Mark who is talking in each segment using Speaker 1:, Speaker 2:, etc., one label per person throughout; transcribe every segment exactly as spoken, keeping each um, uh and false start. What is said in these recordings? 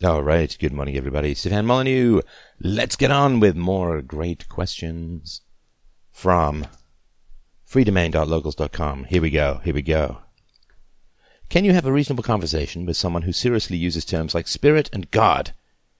Speaker 1: All right, good morning, everybody. Stefan Molyneux. Let's get on with more great questions from freedomain dot locals dot com. Here we go, here we go. Can you have a reasonable conversation with someone who seriously uses terms like spirit and God?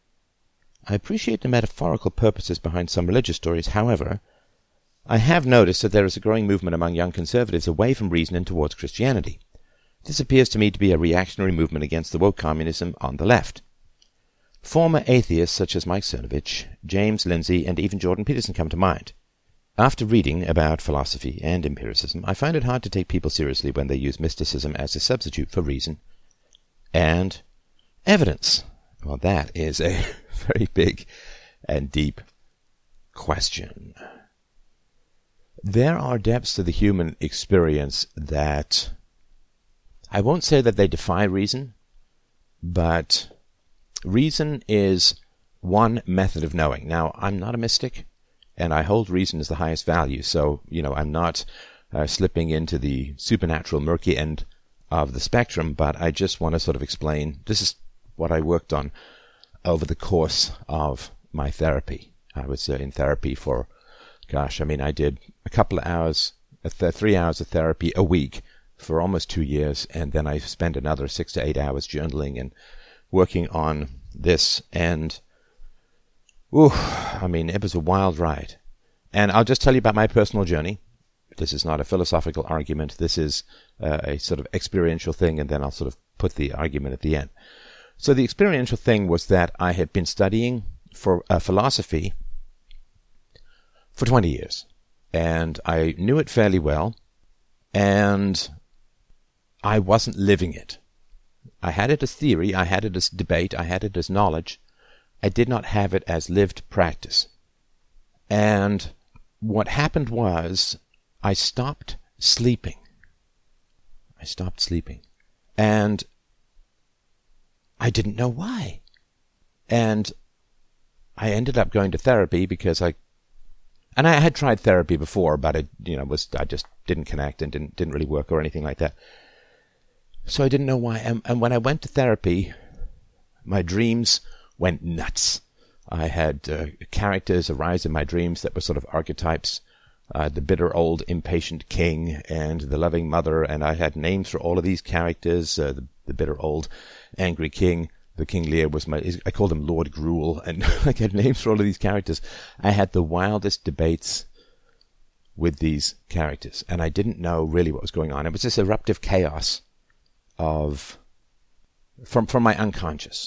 Speaker 1: I appreciate the metaphorical purposes behind some religious stories. However, I have noticed that there is a growing movement among young conservatives away from reason and towards Christianity. This appears to me to be a reactionary movement against the woke communism on the left. Former atheists such as Mike Cernovich, James Lindsay, and even Jordan Peterson come to mind. After reading about philosophy and empiricism, I find it hard to take people seriously when they use mysticism as a substitute for reason and evidence. Well, that is a very big and deep question. There are depths to the human experience that I won't say that they defy reason, but reason is one method of knowing. Now, I'm not a mystic, and I hold reason as the highest value, so, you know, I'm not uh, slipping into the supernatural murky end of the spectrum, but I just want to sort of explain, this is what I worked on over the course of my therapy. I was uh, in therapy for, gosh, I mean, I did a couple of hours, th- three hours of therapy a week for almost two years, and then I spent another six to eight hours journaling and working on this, and ooh, I mean, it was a wild ride. And I'll just tell you about my personal journey. This is not a philosophical argument. This is uh, a sort of experiential thing, and then I'll sort of put the argument at the end. So the experiential thing was that I had been studying for uh, philosophy for twenty years, and I knew it fairly well, and I wasn't living it. I had it as theory, I had it as debate, I had it as knowledge. I did not have it as lived practice. And what happened was I stopped sleeping. I stopped sleeping. And I didn't know why. And I ended up going to therapy because I, and I had tried therapy before, but it, you know, was, I just didn't connect and didn't, didn't really work or anything like that. So I didn't know why. And, and when I went to therapy, my dreams went nuts. I had uh, characters arise in my dreams that were sort of archetypes. Uh, the bitter old impatient king and the loving mother. And I had names for all of these characters. Uh, the, the bitter old angry king. The King Lear was my, I called him Lord Gruel. And I had names for all of these characters. I had the wildest debates with these characters. And I didn't know really what was going on. It was this eruptive chaos of from from my unconscious.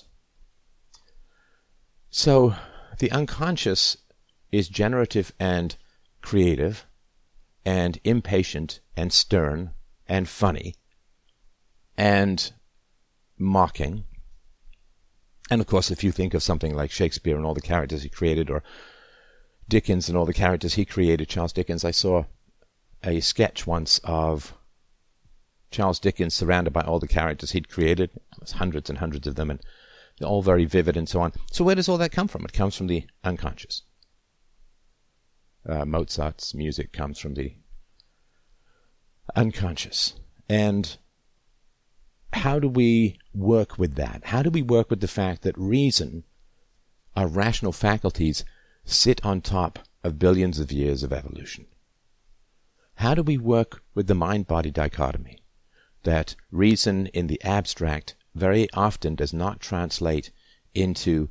Speaker 1: So the unconscious is generative and creative and impatient and stern and funny and mocking. And of course, if you think of something like Shakespeare and all the characters he created, or Dickens and all the characters he created, Charles Dickens, I saw a sketch once of Charles Dickens surrounded by all the characters he'd created. There's hundreds and hundreds of them, and they're all very vivid and so on. So where does all that come from? It comes from the unconscious. Uh, Mozart's music comes from the unconscious. And how do we work with that? How do we work with the fact that reason, our rational faculties, sit on top of billions of years of evolution? How do we work with the mind-body dichotomy? That reason in the abstract very often does not translate into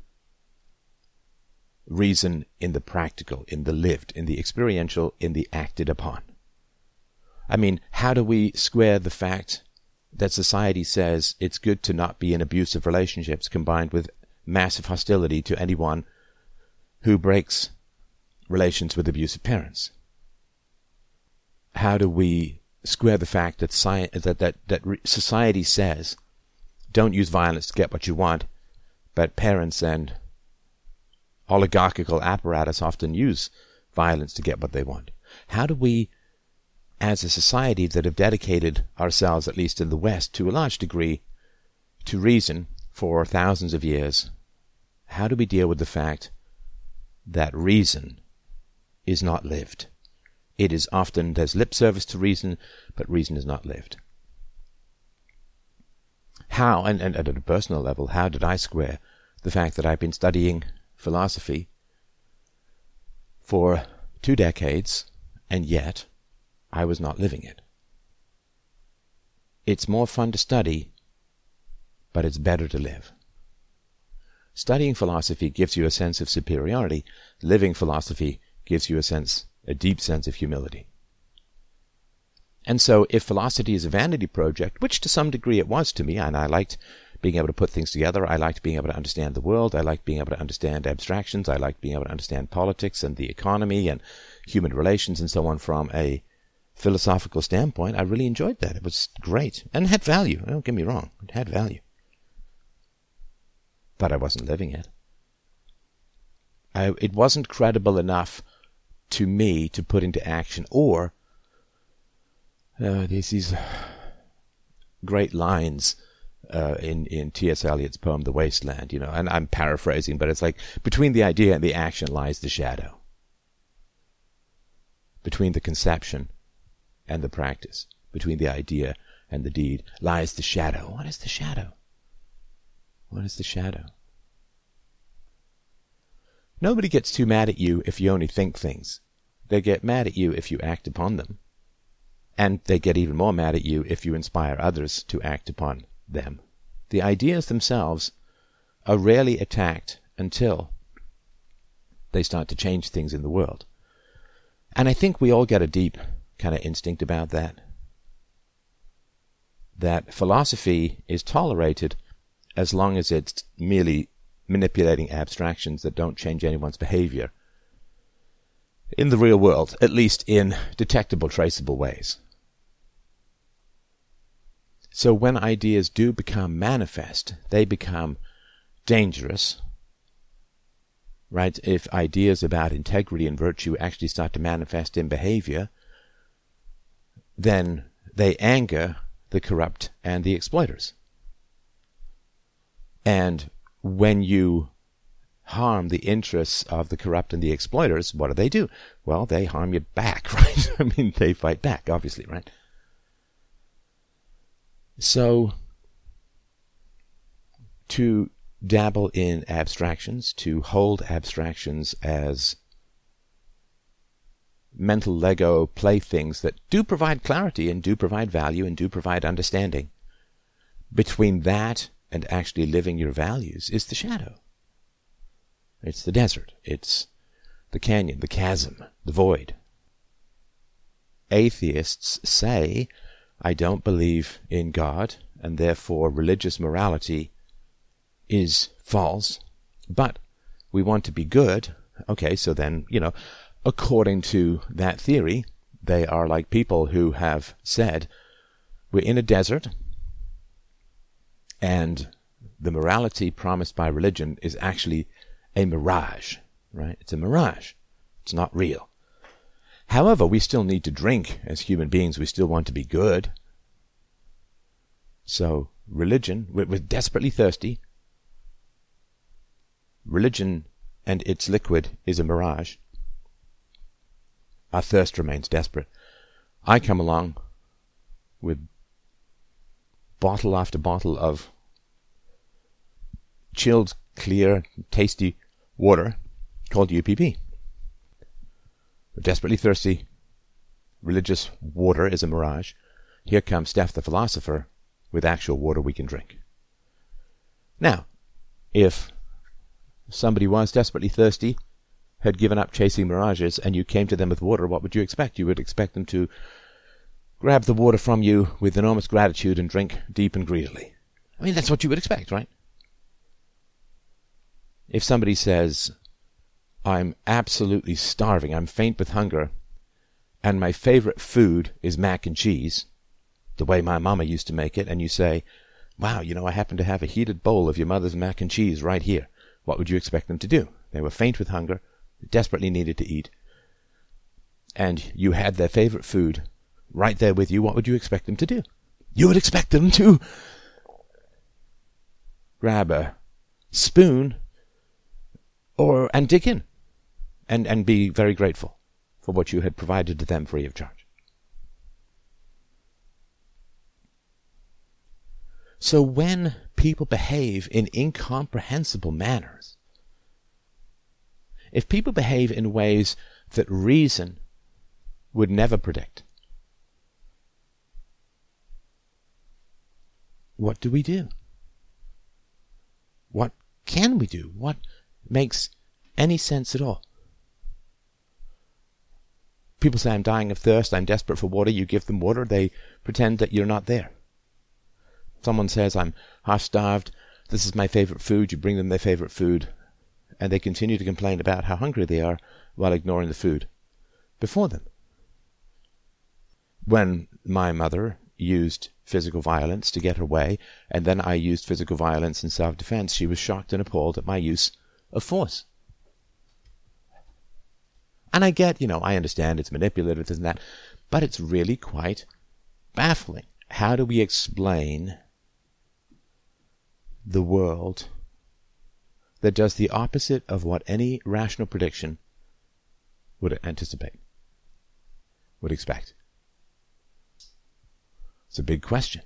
Speaker 1: reason in the practical, in the lived, in the experiential, in the acted upon. I mean, how do we square the fact that society says it's good to not be in abusive relationships combined with massive hostility to anyone who breaks relations with abusive parents? How do we square the fact that sci- that that, that society says don't use violence to get what you want, but parents and oligarchical apparatus often use violence to get what they want? How do we, as a society that have dedicated ourselves, at least in the West, to a large degree, to reason for thousands of years, how do we deal with the fact that reason is not lived? It is often, there's lip service to reason, but reason is not lived. How, and, and at a personal level, how did I square the fact that I've been studying philosophy for two decades, and yet I was not living it. It's more fun to study, but it's better to live. Studying philosophy gives you a sense of superiority. Living philosophy gives you a sense, a deep sense of humility. And so if philosophy is a vanity project, which to some degree it was to me, and I liked being able to put things together, I liked being able to understand the world, I liked being able to understand abstractions, I liked being able to understand politics and the economy and human relations and so on from a philosophical standpoint, I really enjoyed that. It was great and had value. Don't get me wrong, it had value. But I wasn't living it. I, it wasn't credible enough to me to put into action, or uh, there's these great lines uh, in, in T S Eliot's poem, The Wasteland, you know, and I'm paraphrasing, but it's like, between the idea and the action lies the shadow. Between the conception and the practice, between the idea and the deed, lies the shadow. What is the shadow? What is the shadow? Nobody gets too mad at you if you only think things. They get mad at you if you act upon them. And they get even more mad at you if you inspire others to act upon them. The ideas themselves are rarely attacked until they start to change things in the world. And I think we all get a deep kind of instinct about that. That philosophy is tolerated as long as it's merely manipulating abstractions that don't change anyone's behavior in the real world, at least in detectable, traceable ways. So when ideas do become manifest, they become dangerous, right? If ideas about integrity and virtue actually start to manifest in behavior, then they anger the corrupt and the exploiters. And when you harm the interests of the corrupt and the exploiters, what do they do? Well, they harm you back, right? I mean, they fight back, obviously, right? So, to dabble in abstractions, to hold abstractions as mental Lego playthings that do provide clarity and do provide value and do provide understanding, between that and actually living your values is the shadow. It's the desert. It's the canyon, the chasm, the void. Atheists say, I don't believe in God, and therefore religious morality is false, but we want to be good. Okay, so then, you know, according to that theory, they are like people who have said, we're in a desert, and the morality promised by religion is actually a mirage, right? It's a mirage. It's not real. However, we still need to drink as human beings. We still want to be good. So, religion, we're, we're desperately thirsty. Religion and its liquid is a mirage. Our thirst remains desperate. I come along with bottle after bottle of chilled, clear, tasty water called U P P. We're desperately thirsty. Religious water is a mirage. Here comes Steph the philosopher with actual water we can drink. Now, if somebody was desperately thirsty, had given up chasing mirages, and you came to them with water, what would you expect? You would expect them to grab the water from you with enormous gratitude and drink deep and greedily. I mean, that's what you would expect, right? If somebody says, I'm absolutely starving, I'm faint with hunger, and my favorite food is mac and cheese, the way my mama used to make it, and you say, wow, you know, I happen to have a heated bowl of your mother's mac and cheese right here. What would you expect them to do? They were faint with hunger, desperately needed to eat, and you had their favorite food right there with you. What would you expect them to do? You would expect them to grab a spoon or and dig in and, and be very grateful for what you had provided to them free of charge. So when people behave in incomprehensible manners, if people behave in ways that reason would never predict, what do we do? What can we do? What makes any sense at all? People say, I'm dying of thirst, I'm desperate for water. You give them water, they pretend that you're not there. Someone says, I'm half-starved, this is my favorite food. You bring them their favorite food, and they continue to complain about how hungry they are while ignoring the food before them. When my mother used physical violence to get her way, and then I used physical violence in self-defense, she was shocked and appalled at my use of force. And I get, you know, I understand it's manipulative and that, but it's really quite baffling. How do we explain the world that does the opposite of what any rational prediction would anticipate, would expect? It's a big question.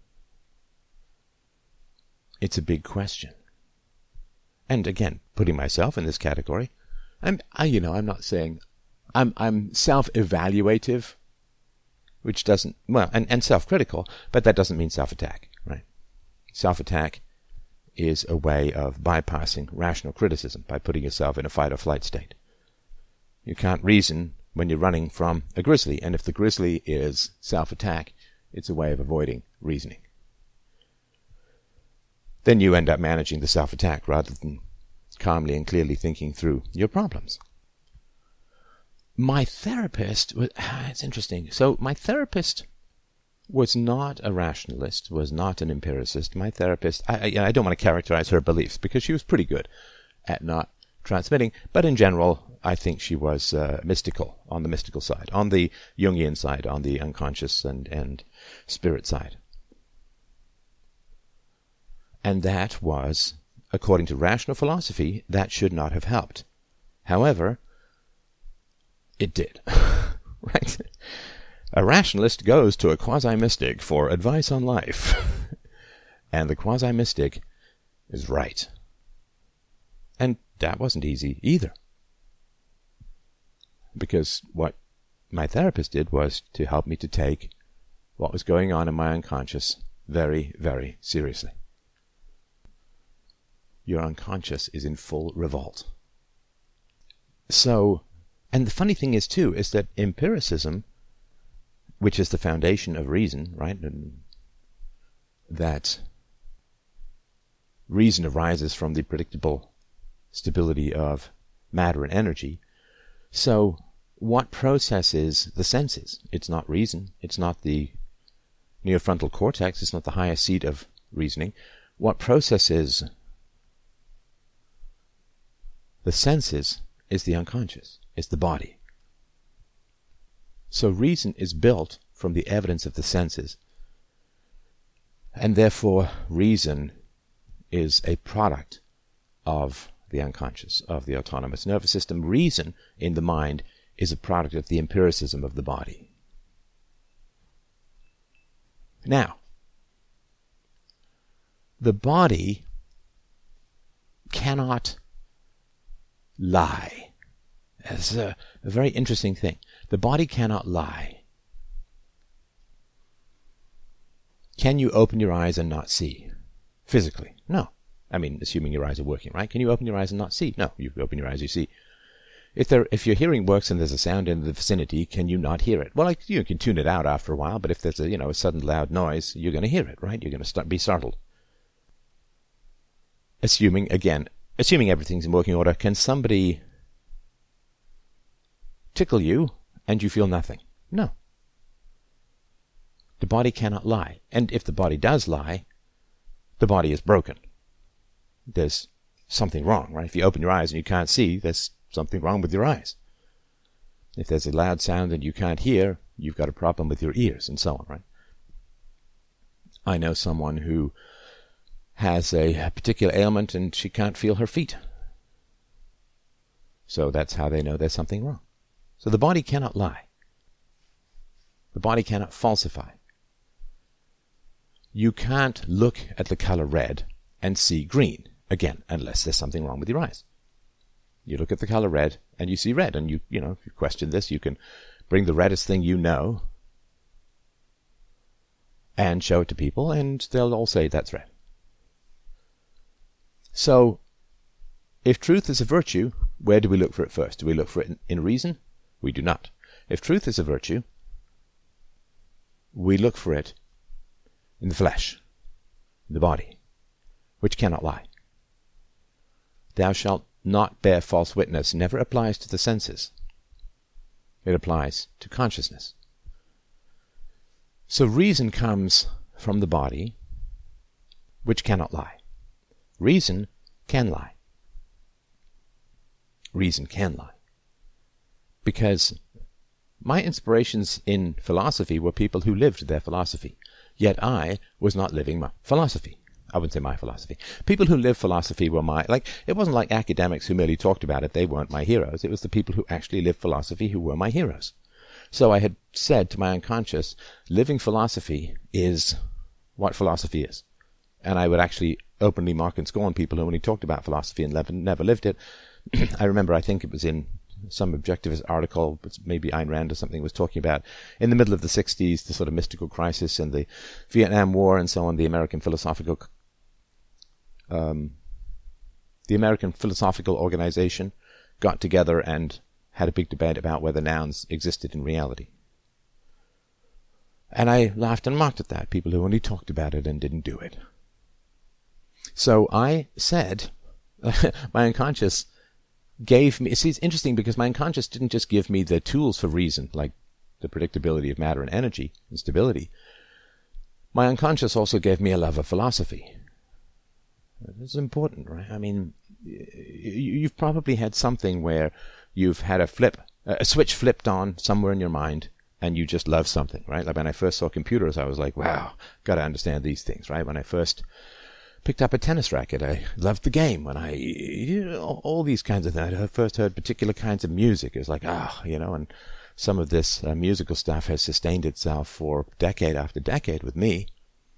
Speaker 1: It's a big question. And again, putting myself in this category, I'm, I, you know, I'm not saying, I'm, I'm self-evaluative, which doesn't, well, and, and self-critical, but that doesn't mean self-attack, right? Self-attack is a way of bypassing rational criticism by putting yourself in a fight or flight state. You can't reason when you're running from a grizzly, and if the grizzly is self-attack, it's a way of avoiding reasoning. Then you end up managing the self-attack rather than calmly and clearly thinking through your problems. My therapist, was, it's interesting. So my therapist was not a rationalist, was not an empiricist. My therapist, I, I, I don't want to characterize her beliefs because she was pretty good at not transmitting, but in general, I think she was uh, mystical, on the mystical side, on the Jungian side, on the unconscious and, and spirit side. And that was, according to rational philosophy, that should not have helped. However, it did. Right? A rationalist goes to a quasi-mystic for advice on life. And the quasi-mystic is right. And that wasn't easy either. Because what my therapist did was to help me to take what was going on in my unconscious very, very seriously. Your unconscious is in full revolt. So, and the funny thing is too, is that empiricism, which is the foundation of reason, right? And that reason arises from the predictable stability of matter and energy. So, what processes the senses? It's not reason. It's not the neofrontal cortex. It's not the highest seat of reasoning. What processes the senses is the unconscious. It's the body. So reason is built from the evidence of the senses. And therefore, reason is a product of the unconscious, of the autonomous nervous system. Reason in the mind is a product of the empiricism of the body. Now, the body cannot lie. It's a, a very interesting thing. The body cannot lie. Can you open your eyes and not see? Physically? No. I mean, assuming your eyes are working, right? Can you open your eyes and not see? No. You open your eyes, you see. If there, if your hearing works and there's a sound in the vicinity, can you not hear it? Well, like, you can tune it out after a while, but if there's a, you know, a sudden loud noise, you're going to hear it, right? You're going to start, be startled. Assuming, again, assuming everything's in working order, can somebody tickle you and you feel nothing? No. The body cannot lie. And if the body does lie, the body is broken. There's something wrong, right? If you open your eyes and you can't see, there's something wrong with your eyes. If there's a loud sound and you can't hear, you've got a problem with your ears, and so on, right? I know someone who has a particular ailment and she can't feel her feet. So that's how they know there's something wrong. So the body cannot lie. The body cannot falsify. You can't look at the color red and see green. Again, unless there's something wrong with your eyes. You look at the color red and you see red. And you, you know, if you question this, you can bring the reddest thing you know and show it to people, and they'll all say that's red. So, if truth is a virtue, where do we look for it first? Do we look for it in, in reason? We do not. If truth is a virtue, we look for it in the flesh, in the body, which cannot lie. Thou shalt not bear false witness never applies to the senses. It applies to consciousness. So reason comes from the body, which cannot lie. Reason can lie. Reason can lie. Because my inspirations in philosophy were people who lived their philosophy. Yet I was not living my philosophy. I wouldn't say my philosophy. People who live philosophy were my, like, it wasn't like academics who merely talked about it. They weren't my heroes. It was the people who actually lived philosophy who were my heroes. So I had said to my unconscious, living philosophy is what philosophy is. And I would actually openly mock and scorn people who only talked about philosophy and never, never lived it. I remember, I think it was in some objectivist article, maybe Ayn Rand or something, was talking about in the middle of the sixties, the sort of mystical crisis and the Vietnam War and so on, the American philosophical um, the American Philosophical Organization got together and had a big debate about whether nouns existed in reality. And I laughed and mocked at that, people who only talked about it and didn't do it. So I said, my unconscious gave me, see, it's interesting because my unconscious didn't just give me the tools for reason, like the predictability of matter and energy and stability. My unconscious also gave me a love of philosophy. It's important, right? I mean, you've probably had something where you've had a flip, a switch flipped on somewhere in your mind, and you just love something, right? Like when I first saw computers, I was like, wow, got to understand these things, right? When I first picked up a tennis racket, I loved the game. When I, you know, all these kinds of things. I first heard particular kinds of music. It was like, ah, you know, and some of this uh, musical stuff has sustained itself for decade after decade with me.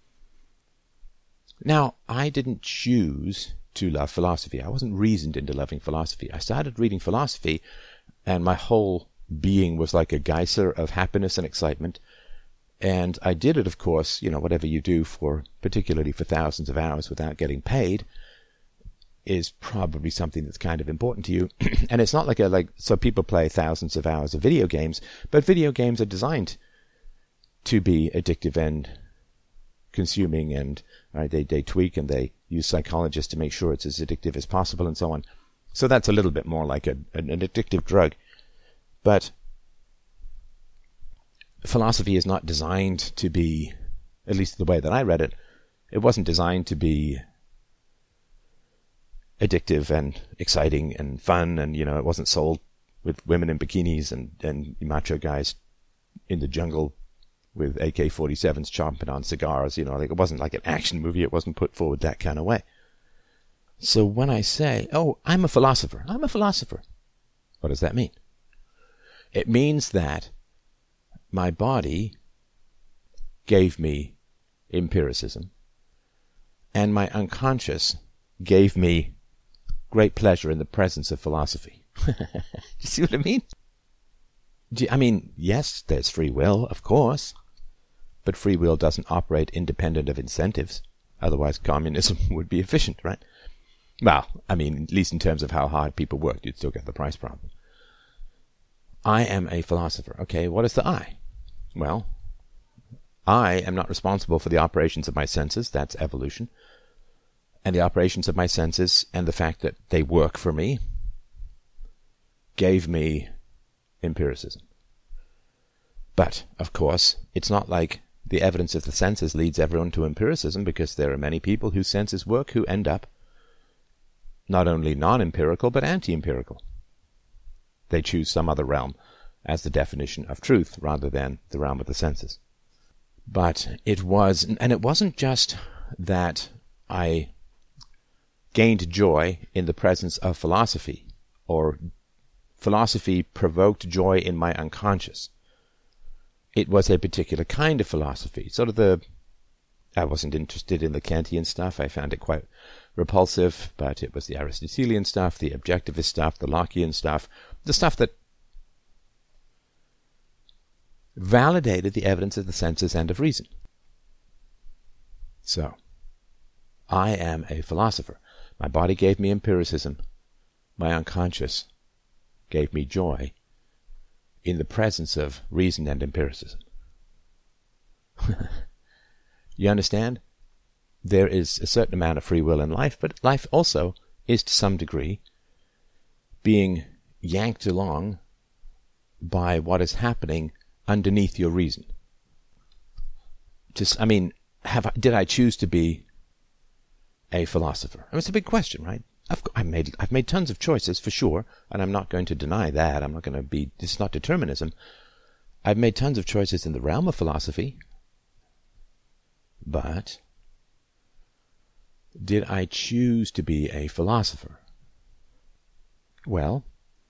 Speaker 1: Now, I didn't choose to love philosophy. I wasn't reasoned into loving philosophy. I started reading philosophy, and my whole being was like a geyser of happiness and excitement. And I did it, of course, you know, whatever you do for, particularly for thousands of hours without getting paid, is probably something that's kind of important to you. And it's not like a, like, so people play thousands of hours of video games, but video games are designed to be addictive and consuming, and right, they, they tweak and they use psychologists to make sure it's as addictive as possible and so on. So that's a little bit more like a, an, an addictive drug. But philosophy is not designed to be, at least the way that I read it, it wasn't designed to be addictive and exciting and fun, and, you know, it wasn't sold with women in bikinis and, and macho guys in the jungle with A K forty-sevens chomping on cigars, you know, like it wasn't like an action movie. It wasn't put forward that kind of way. So when I say, oh, I'm a philosopher, I'm a philosopher, what does that mean? It means that my body gave me empiricism, and my unconscious gave me great pleasure in the presence of philosophy. Do you see what I mean? Do you, I mean, yes, there's free will, of course, but free will doesn't operate independent of incentives. Otherwise, communism would be efficient, right? Well, I mean, at least in terms of how hard people worked, you'd still get the price problem. I am a philosopher. Okay, what is the I? Well, I am not responsible for the operations of my senses. That's evolution. And the operations of my senses and the fact that they work for me gave me empiricism. But, of course, it's not like the evidence of the senses leads everyone to empiricism, because there are many people whose senses work who end up not only non-empirical but anti-empirical. They choose some other realm as the definition of truth rather than the realm of the senses. But it was, and it wasn't just that I gained joy in the presence of philosophy, or philosophy provoked joy in my unconscious. It was a particular kind of philosophy, sort of the I wasn't interested in the Kantian stuff. I found it quite repulsive, but it was the Aristotelian stuff, the objectivist stuff, the Lockean stuff, the stuff that validated the evidence of the senses and of reason. So, I am a philosopher. My body gave me empiricism. My unconscious gave me joy in the presence of reason and empiricism. You understand? There is a certain amount of free will in life, but life also is to some degree being yanked along by what is happening underneath your reason. Just, I mean, have I, did I choose to be a philosopher? I mean, it's a big question, right? I've, I've made I've made tons of choices for sure, and I'm not going to deny that. I'm not going to be. It's not determinism. I've made tons of choices in the realm of philosophy, but did I choose to be a philosopher? Well,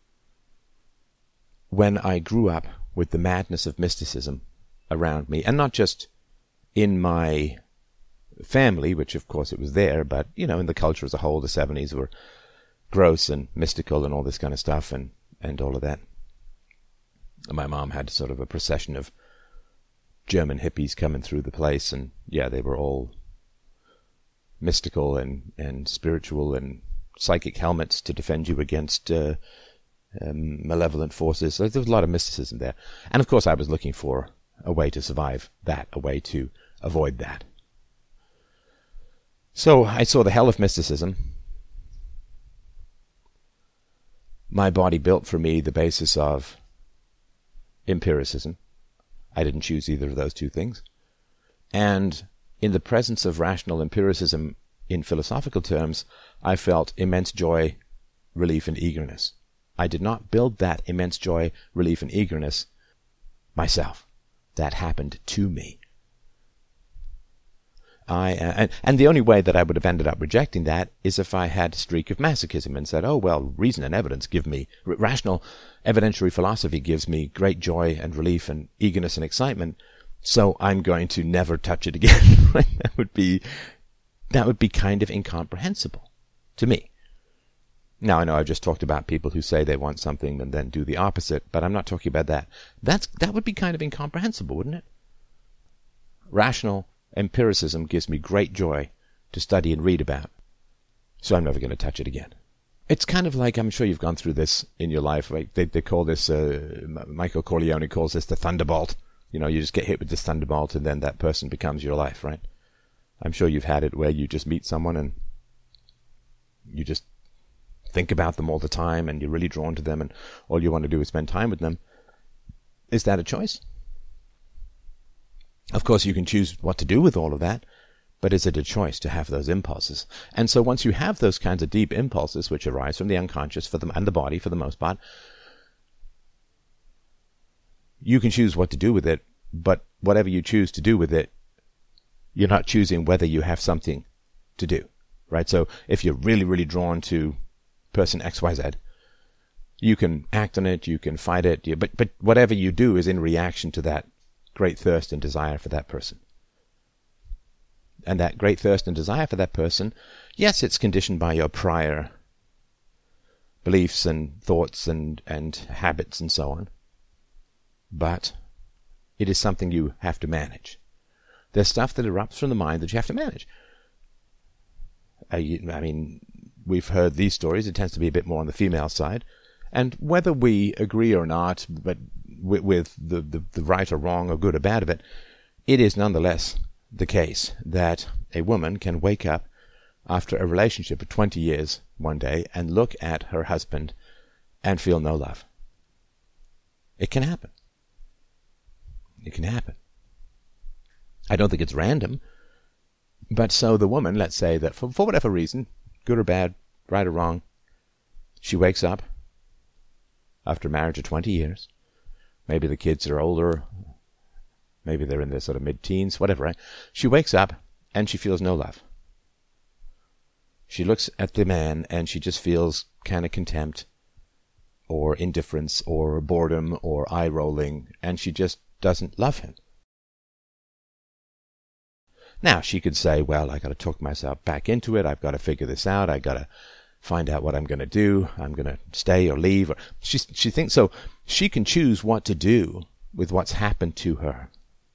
Speaker 1: when I grew up with the madness of mysticism around me, and not just in my family, which of course it was there, but, you know, in the culture as a whole, the seventies were gross and mystical and all this kind of stuff and, and all of that. And my mom had sort of a procession of German hippies coming through the place, and yeah, they were all mystical and, and spiritual and psychic helmets to defend you against uh, um, malevolent forces. So there was a lot of mysticism there. And of course I was looking for a way to survive that, a way to avoid that. So I saw the hell of mysticism. My body built for me the basis of empiricism. I didn't choose either of those two things. And in the presence of rational empiricism in philosophical terms, I felt immense joy, relief, and eagerness. I did not build that immense joy, relief, and eagerness myself. That happened to me. I uh, and, and the only way that I would have ended up rejecting that is if I had a streak of masochism and said, oh, well, reason and evidence give me, r- rational evidentiary philosophy gives me great joy and relief and eagerness and excitement, so I'm going to never touch it again. That would be, that would be kind of incomprehensible to me. Now, I know I've just talked about people who say they want something and then do the opposite, but I'm not talking about that. That's, that would be kind of incomprehensible, wouldn't it? Rational empiricism gives me great joy to study and read about, so I'm never going to touch it again. It's kind of like, I'm sure you've gone through this in your life. Right? They they call this, uh, Michael Corleone calls this the thunderbolt. You know, you just get hit with this thunderbolt and then that person becomes your life, right? I'm sure you've had it where you just meet someone and you just think about them all the time and you're really drawn to them and all you want to do is spend time with them. Is that a choice? Of course, you can choose what to do with all of that, but is it a choice to have those impulses? And so once you have those kinds of deep impulses, which arise from the unconscious for them and the body for the most part, you can choose what to do with it, but whatever you choose to do with it, you're not choosing whether you have something to do, right? So if you're really, really drawn to person X Y Z, you can act on it, you can fight it, but, but whatever you do is in reaction to that great thirst and desire for that person. And that great thirst and desire for that person, yes, it's conditioned by your prior beliefs and thoughts and, and habits and so on. But it is something you have to manage. There's stuff that erupts from the mind that you have to manage. I, I mean, we've heard these stories. It tends to be a bit more on the female side. And whether we agree or not, but with, with the, the, the right or wrong or good or bad of it, it is nonetheless the case that a woman can wake up after a relationship of twenty years one day and look at her husband and feel no love. It can happen. It can happen. I don't think it's random. But so the woman, let's say that for, for whatever reason, good or bad, right or wrong, she wakes up after marriage of twenty years. Maybe the kids are older. Maybe they're in their sort of mid-teens, whatever. Right? She wakes up and she feels no love. She looks at the man and she just feels kind of contempt or indifference or boredom or eye-rolling, and she just doesn't love him. Now, she could say, well, I got to talk myself back into it. I've got to figure this out. I got to find out what I'm going to do. I'm going to stay or leave. Or she, she thinks so. She can choose what to do with what's happened to her.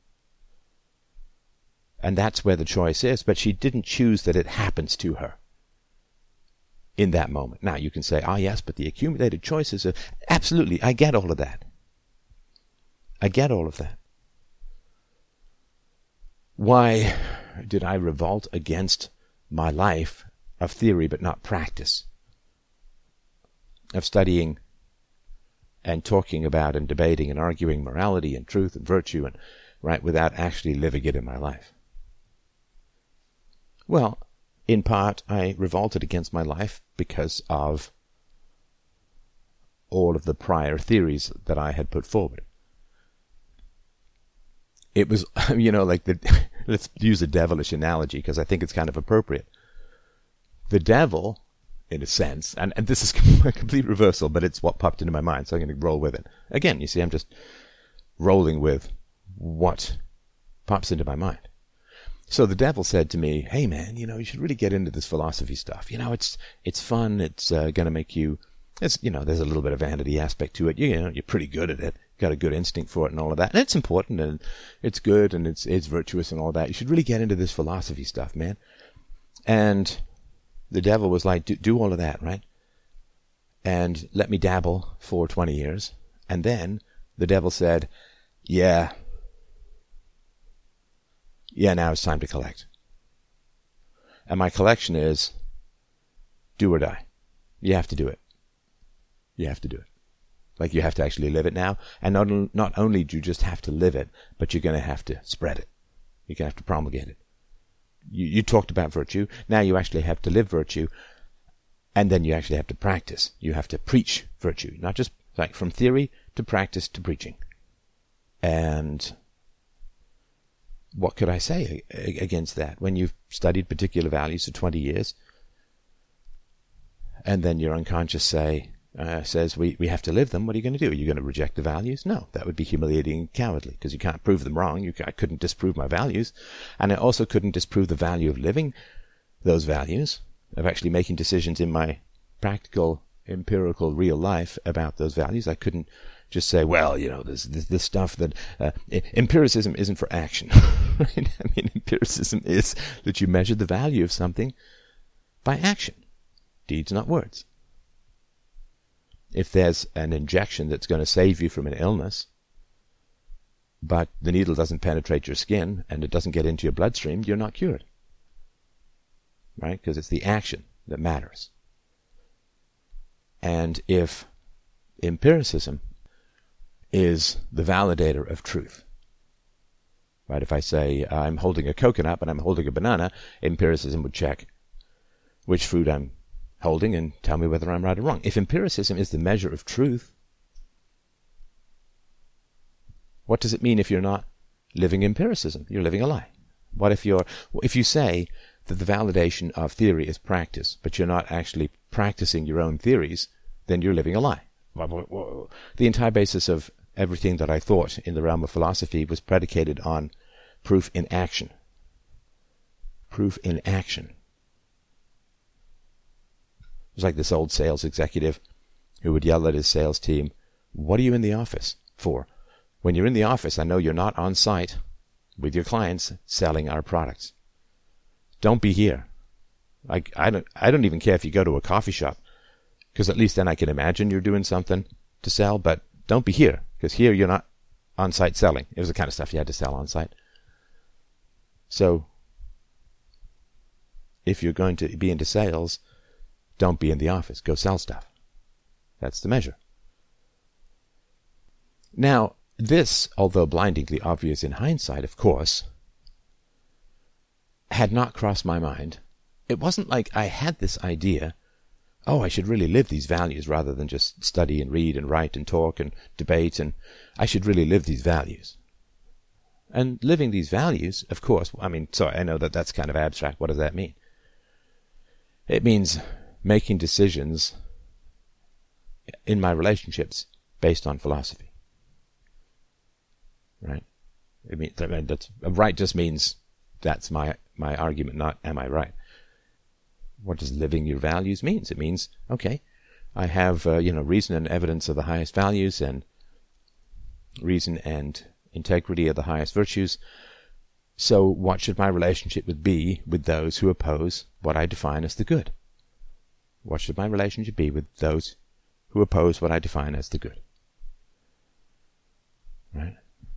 Speaker 1: And that's where the choice is. But she didn't choose that it happens to her in that moment. Now, you can say, ah, yes, but the accumulated choices are... Absolutely, I get all of that. I get all of that. Why did I revolt against my life of theory but not practice? Of studying and talking about and debating and arguing morality and truth and virtue, and right, without actually living it in my life? Well, in part, I revolted against my life because of all of the prior theories that I had put forward. It was, you know, like the, let's use a devilish analogy because I think it's kind of appropriate. The devil, in a sense, and, and this is a complete reversal, but it's what popped into my mind, so I'm going to roll with it. Again, you see, I'm just rolling with what pops into my mind. So the devil said to me, hey man, you know, you should really get into this philosophy stuff. You know, it's it's fun, it's uh, going to make you, it's, you know, there's a little bit of vanity aspect to it. You, you know, you're pretty good at it. Got a good instinct for it and all of that. And it's important and it's good and it's it's virtuous and all that. You should really get into this philosophy stuff, man. And the devil was like, do, do all of that, right? And let me dabble for twenty years. And then the devil said, yeah, yeah, now it's time to collect. And my collection is do or die. You have to do it. You have to do it. Like, you have to actually live it now. And not, not only do you just have to live it, but you're going to have to spread it. You're going to have to promulgate it. You, you talked about virtue. Now you actually have to live virtue. And then you actually have to practice. You have to preach virtue. Not just like from theory to practice to preaching. And what could I say against that? When you've studied particular values for twenty years, and then your unconscious say... Uh, says we, we have to live them, what are you going to do? Are you going to reject the values? No, that would be humiliating and cowardly, because you can't prove them wrong. You, I couldn't disprove my values, and I also couldn't disprove the value of living those values, of actually making decisions in my practical, empirical, real life about those values. I couldn't just say, well, you know, there's this, this stuff that... Uh, empiricism isn't for action. Right? I mean, empiricism is that you measure the value of something by action. Deeds, not words. If there's an injection that's going to save you from an illness, but the needle doesn't penetrate your skin and it doesn't get into your bloodstream, you're not cured. Right? Because it's the action that matters. And if empiricism is the validator of truth, right? If I say I'm holding a coconut but I'm holding a banana, empiricism would check which fruit I'm holding and tell me whether I'm right or wrong. If empiricism is the measure of truth, what does it mean if you're not living empiricism? You're living a lie. What if you're, if you say that the validation of theory is practice, but you're not actually practicing your own theories, then you're living a lie. The entire basis of everything that I thought in the realm of philosophy was predicated on proof in action. Proof in action. It was like this old sales executive who would yell at his sales team, what are you in the office for? When you're in the office, I know you're not on site with your clients selling our products. Don't be here. I, I, don't, I don't even care if you go to a coffee shop, because at least then I can imagine you're doing something to sell, but don't be here, because here you're not on site selling. It was the kind of stuff you had to sell on site. So, if you're going to be into sales, don't be in the office. Go sell stuff. That's the measure. Now, this, although blindingly obvious in hindsight, of course, had not crossed my mind. It wasn't like I had this idea, oh, I should really live these values rather than just study and read and write and talk and debate, and I should really live these values. And living these values, of course, I mean, sorry, I know that that's kind of abstract. What does that mean? It means making decisions in my relationships based on philosophy. Right? I mean, that's, right just means that's my, my argument, not am I right. What does living your values mean? It means, okay, I have, uh, you know, reason and evidence of the highest values, and reason and integrity are the highest virtues. So what should my relationship with be with those who oppose what I define as the good? What should my relationship be with those who oppose what I define as the good? Right?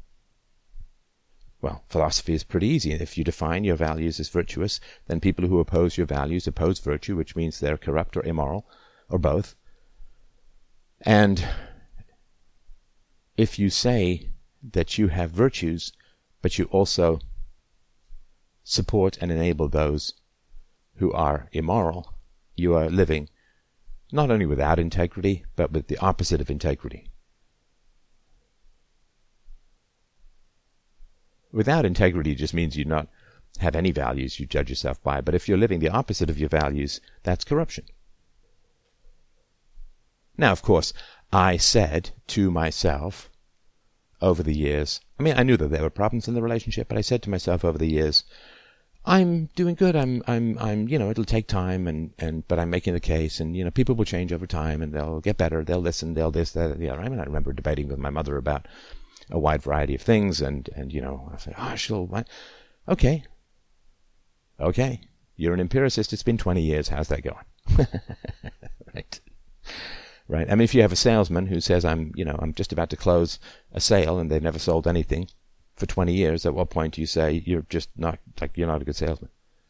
Speaker 1: Well, philosophy is pretty easy. If you define your values as virtuous, then people who oppose your values oppose virtue, which means they're corrupt or immoral, or both. And if you say that you have virtues, but you also support and enable those who are immoral, you are living not only without integrity, but with the opposite of integrity. Without integrity just means you not have any values you judge yourself by. But if you're living the opposite of your values, that's corruption. Now, of course, I said to myself over the years, I mean, I knew that there were problems in the relationship, but I said to myself over the years, I'm doing good. I'm, I'm, I'm, you know, it'll take time, and, and, but I'm making the case, and, you know, people will change over time, and they'll get better. They'll listen. They'll this, that, the other. I mean, I remember debating with my mother about a wide variety of things, and, and you know, I said, oh, she'll, what? Okay. Okay. You're an empiricist. It's been twenty years. How's that going? Right. Right. I mean, if you have a salesman who says, I'm, you know, I'm just about to close a sale, and they've never sold anything for twenty years, at what point do you say you're just not, like, you're not a good salesman?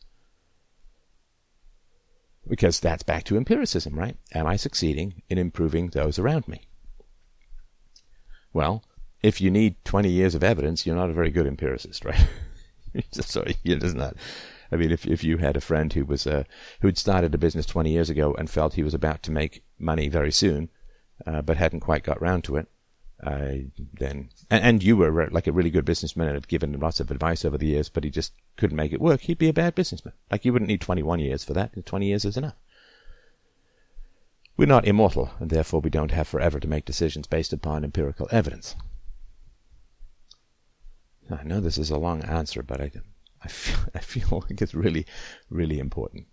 Speaker 1: Because that's back to empiricism, right? Am I succeeding in improving those around me? Well, if you need twenty years of evidence, you're not a very good empiricist, right? Sorry, you're just not. I mean, if if you had a friend who was uh, who'd started a business twenty years ago and felt he was about to make money very soon, uh, but hadn't quite got round to it, uh, then and, and you were like a really good businessman and had given him lots of advice over the years, but he just couldn't make it work, he'd be a bad businessman. Like, you wouldn't need twenty-one years for that. twenty years is enough. We're not immortal, and therefore we don't have forever to make decisions based upon empirical evidence. I know this is a long answer, but I, I, feel, I feel like it's really, really important.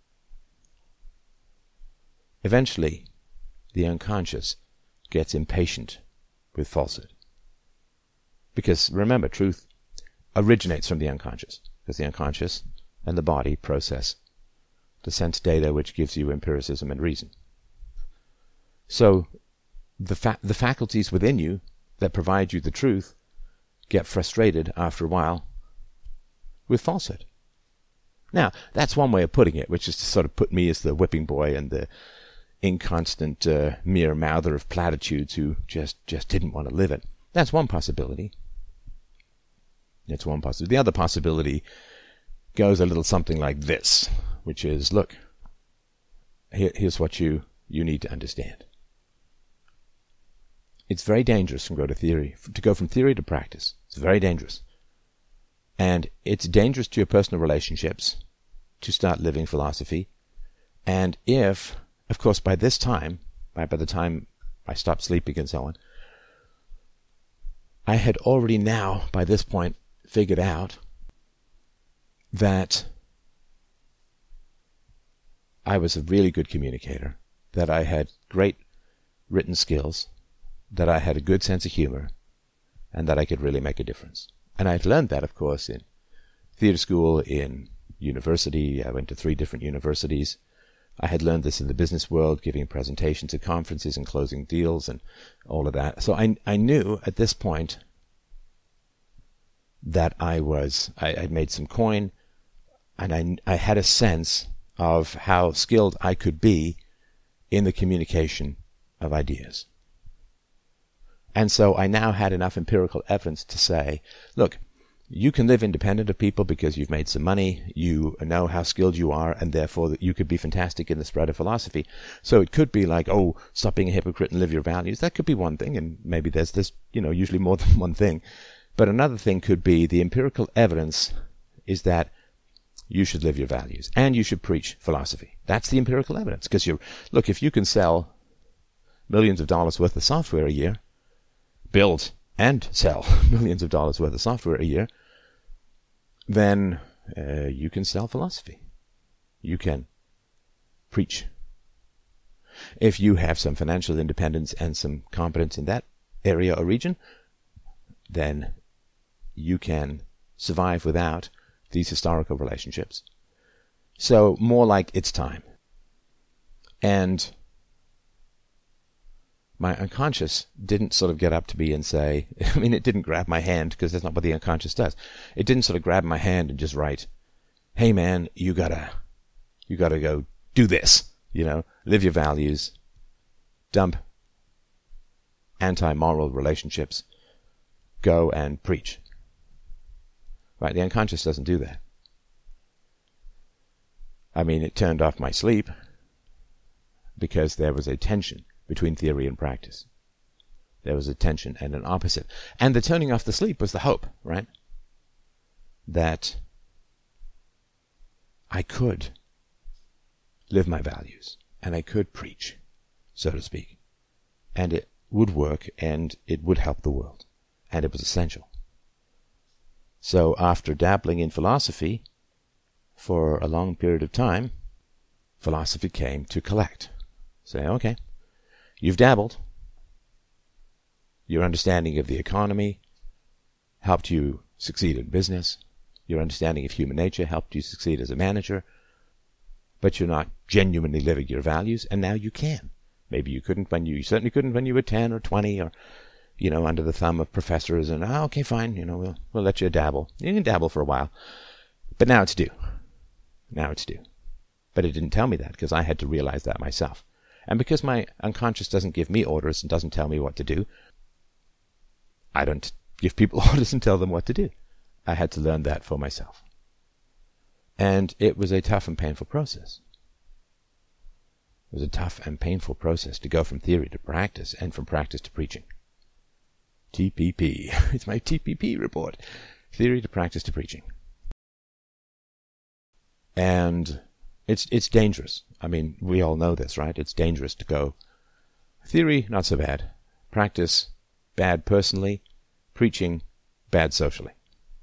Speaker 1: Eventually, the unconscious gets impatient with falsehood. Because, remember, truth originates from the unconscious, because the unconscious and the body process the sense data which gives you empiricism and reason. So, the fa- the faculties within you that provide you the truth get frustrated after a while with falsehood. Now, that's one way of putting it, which is to sort of put me as the whipping boy and the inconstant uh, mere mouther of platitudes who just, just didn't want to live it. That's one possibility. That's one possibility. The other possibility goes a little something like this, which is, look, here, here's what you, you need to understand. It's very dangerous to go to theory, to go from theory to practice. It's very dangerous. And it's dangerous to your personal relationships to start living philosophy. And if, of course, by this time, by, by the time I stopped sleeping and so on, I had already now, by this point, figured out that I was a really good communicator, that I had great written skills, that I had a good sense of humor, and that I could really make a difference. And I had learned that, of course, in theater school, in university. I went to three different universities. I had learned this in the business world, giving presentations at conferences and closing deals and all of that. So I, I knew at this point that I was, I had made some coin, and I, I had a sense of how skilled I could be in the communication of ideas. And so I now had enough empirical evidence to say, look, you can live independent of people because you've made some money, you know how skilled you are, and therefore that you could be fantastic in the spread of philosophy. So it could be like, oh, stop being a hypocrite and live your values. That could be one thing, and maybe there's this, you know, usually more than one thing. But another thing could be the empirical evidence is that you should live your values, and you should preach philosophy. That's the empirical evidence. Because you look, if you can sell millions of dollars worth of software a year, build and sell millions of dollars worth of software a year, then uh, you can sell philosophy. You can preach. If you have some financial independence and some competence in that area or region, then you can survive without these historical relationships. So more like it's time. And my unconscious didn't sort of get up to me and say, I mean, it didn't grab my hand, because that's not what the unconscious does. It didn't sort of grab my hand and just write, hey man, you gotta, you gotta go do this, you know, live your values, dump anti-moral relationships, go and preach. Right, the unconscious doesn't do that. I mean, it turned off my sleep because there was a tension between theory and practice. There was a tension and an opposite. And the turning off the sleep was the hope, right? That I could live my values and I could preach, so to speak. And it would work and it would help the world. And it was essential. So after dabbling in philosophy for a long period of time, philosophy came to collect. Say, okay, you've dabbled. Your understanding of the economy helped you succeed in business. Your understanding of human nature helped you succeed as a manager. But you're not genuinely living your values, and now you can. Maybe you couldn't when you, you certainly couldn't when you were ten or twenty or, you know, under the thumb of professors and, oh, okay, fine, you know, we'll, we'll let you dabble. You can dabble for a while. But now it's due. Now it's due. But it didn't tell me that because I had to realize that myself. And because my unconscious doesn't give me orders and doesn't tell me what to do, I don't give people orders and tell them what to do. I had to learn that for myself. And it was a tough and painful process. It was a tough and painful process to go from theory to practice and from practice to preaching. T P P. It's my T P P report. Theory to practice to preaching. And it's it's dangerous. I mean, we all know this, right? It's dangerous to go theory, not so bad. Practice, bad personally. Preaching, bad socially.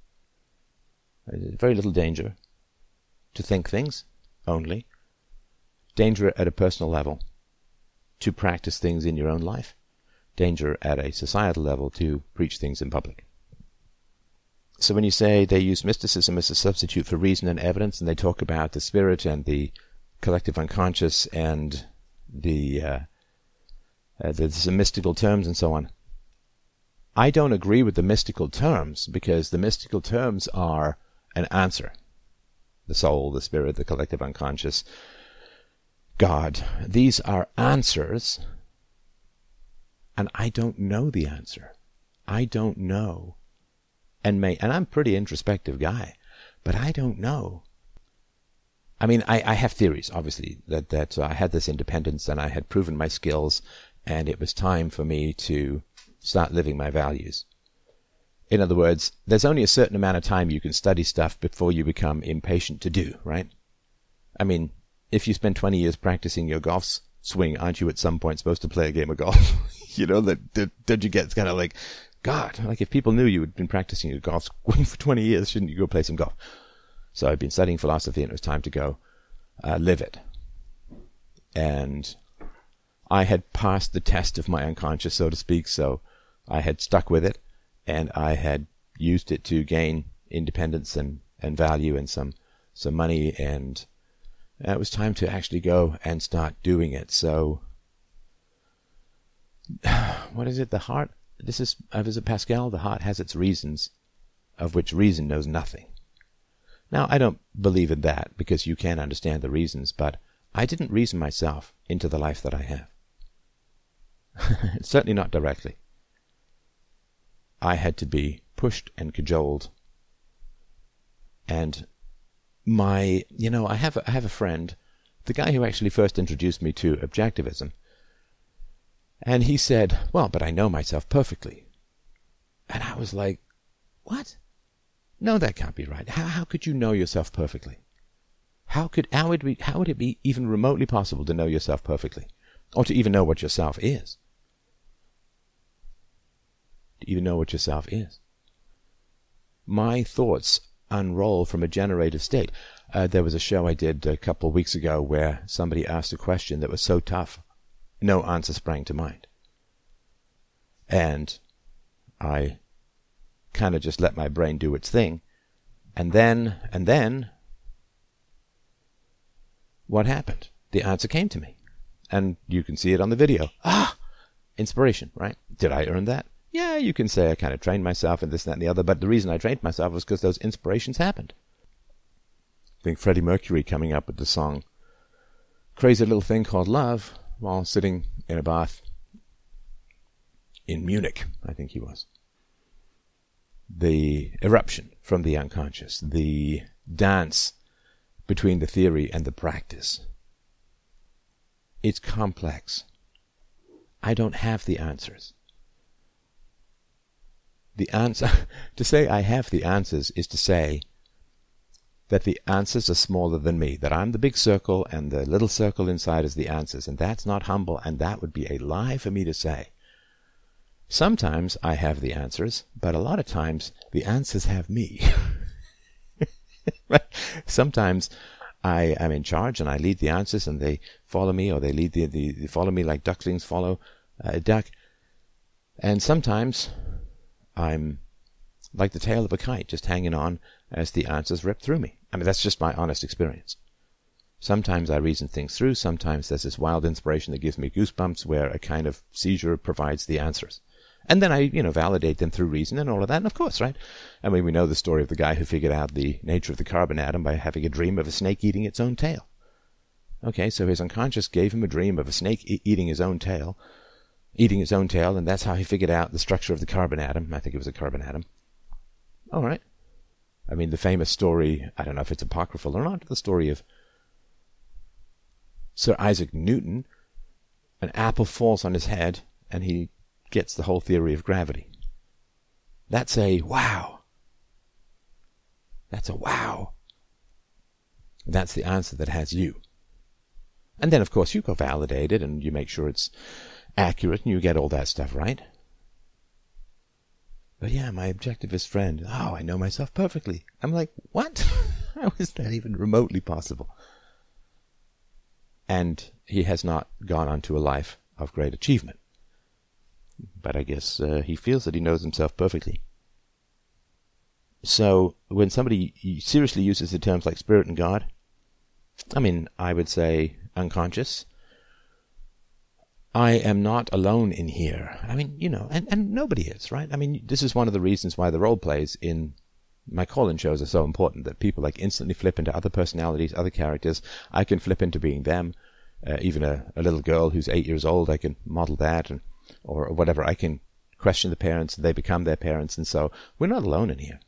Speaker 1: Very little danger to think things only. Danger at a personal level to practice things in your own life. Danger at a societal level to preach things in public. So when you say they use mysticism as a substitute for reason and evidence, and they talk about the spirit and the collective unconscious and the, uh, uh, the some mystical terms and so on, I don't agree with the mystical terms because the mystical terms are an answer. The soul, the spirit, the collective unconscious, God. These are answers, and I don't know the answer. I don't know. And may and I'm a pretty introspective guy, but I don't know. I mean, I, I have theories, obviously, that, that uh, I had this independence and I had proven my skills, and it was time for me to start living my values. In other words, there's only a certain amount of time you can study stuff before you become impatient to do, right? I mean, if you spend twenty years practicing your golf swing, aren't you at some point supposed to play a game of golf? You know, that, that, that you get, it's kind of like, God, like if people knew you had been practicing your golf swing for twenty years, shouldn't you go play some golf? So I've been studying philosophy and it was time to go uh, live it. And I had passed the test of my unconscious, so to speak, so I had stuck with it. And I had used it to gain independence and, and value and some, some money. And it was time to actually go and start doing it. So, what is it? The heart, this is, uh, is it Pascal? The heart has its reasons, of which reason knows nothing. Now, I don't believe in that because you can't understand the reasons, but I didn't reason myself into the life that I have. Certainly not directly. I had to be pushed and cajoled. And my, you know, I have, a, I have a friend, the guy who actually first introduced me to objectivism. And he said, well, but I know myself perfectly. And I was like, what? No, that can't be right. How, how could you know yourself perfectly? How could, how would we, how would it be even remotely possible to know yourself perfectly? Or to even know what yourself is? To even know what yourself is. My thoughts unroll from a generative state. Uh, there was a show I did a couple of weeks ago where somebody asked a question that was so tough, no answer sprang to mind. And I kind of just let my brain do its thing. And then, and then, what happened? The answer came to me. And you can see it on the video. Ah! Inspiration, right? Did I earn that? Yeah, you can say I kind of trained myself and this, that, and the other, but the reason I trained myself was because those inspirations happened. I think Freddie Mercury coming up with the song Crazy Little Thing Called Love while sitting in a bath in Munich, I think he was. The eruption from the unconscious, the dance between the theory and the practice. It's complex. I don't have the answers. The answer, to say I have the answers is to say that the answers are smaller than me, that I'm the big circle and the little circle inside is the answers, and that's not humble, and that would be a lie for me to say. Sometimes I have the answers, but a lot of times the answers have me. Sometimes I am in charge and I lead the answers and they follow me, or they lead the, the they follow me like ducklings follow a duck. And sometimes I'm like the tail of a kite, just hanging on as the answers rip through me. I mean, that's just my honest experience. Sometimes I reason things through. Sometimes there's this wild inspiration that gives me goosebumps where a kind of seizure provides the answers. And then I, you know, validate them through reason and all of that. And of course, right? I mean, we know the story of the guy who figured out the nature of the carbon atom by having a dream of a snake eating its own tail. Okay, so his unconscious gave him a dream of a snake e- eating his own tail, eating his own tail, and that's how he figured out the structure of the carbon atom. I think it was a carbon atom. All right. I mean, the famous story, I don't know if it's apocryphal or not, the story of Sir Isaac Newton. An apple falls on his head, and he gets the whole theory of gravity. That's a wow. That's a wow. That's the answer that has you. And then, of course, you go validate it, and you make sure it's accurate, and you get all that stuff right. But yeah, my objectivist friend, oh, I know myself perfectly. I'm like, what? How is that even remotely possible? And he has not gone on to a life of great achievement. But I guess uh, he feels that he knows himself perfectly. So when somebody seriously uses the terms like spirit and God, I mean, I would say unconscious. I am not alone in here. I mean, you know, and, and nobody is, right? I mean, this is one of the reasons why the role plays in my call-in shows are so important, that people like instantly flip into other personalities, other characters. I can flip into being them. Uh, even a, a little girl who's eight years old, I can model that, and or, or whatever. I can question the parents, and they become their parents, and so we're not alone in here.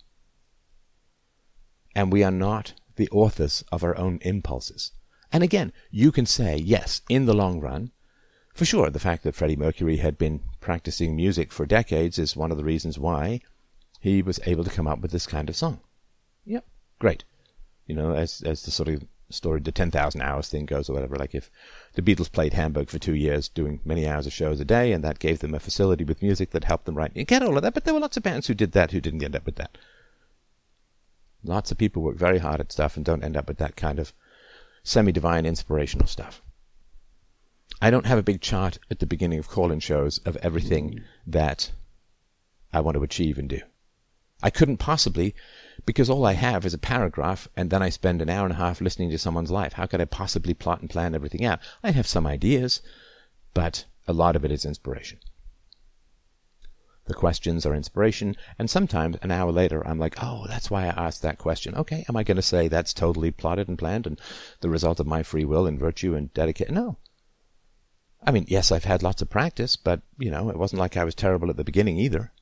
Speaker 1: And we are not the authors of our own impulses. And again, you can say, yes, in the long run, for sure, the fact that Freddie Mercury had been practicing music for decades is one of the reasons why he was able to come up with this kind of song. Yep, great. You know, as as the sort of story, the ten thousand hours thing goes, or whatever, like if the Beatles played Hamburg for two years, doing many hours of shows a day, and that gave them a facility with music that helped them write. You get all of that, but there were lots of bands who did that who didn't end up with that. Lots of people work very hard at stuff and don't end up with that kind of semi-divine inspirational stuff. I don't have a big chart at the beginning of call-in shows of everything that I want to achieve and do. I couldn't possibly, because all I have is a paragraph, and then I spend an hour and a half listening to someone's life. How could I possibly plot and plan everything out? I have some ideas, but a lot of it is inspiration. The questions are inspiration, and sometimes an hour later I'm like, oh, that's why I asked that question. Okay, am I going to say that's totally plotted and planned and the result of my free will and virtue and dedication? No. I mean, yes, I've had lots of practice, but, you know, it wasn't like I was terrible at the beginning either.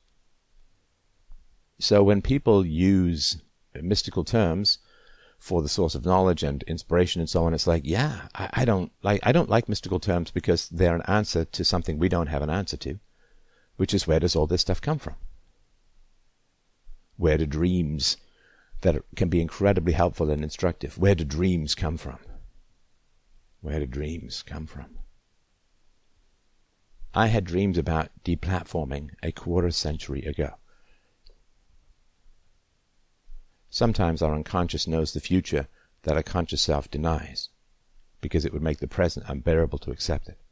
Speaker 1: So when people use mystical terms for the source of knowledge and inspiration and so on, it's like, yeah, I, I don't like I don't like mystical terms because they're an answer to something we don't have an answer to, which is, where does all this stuff come from? Where do dreams that can be incredibly helpful and instructive, where do dreams come from? Where do dreams come from? I had dreams about deplatforming a quarter century ago. Sometimes our unconscious knows the future that our conscious self denies, because it would make the present unbearable to accept it.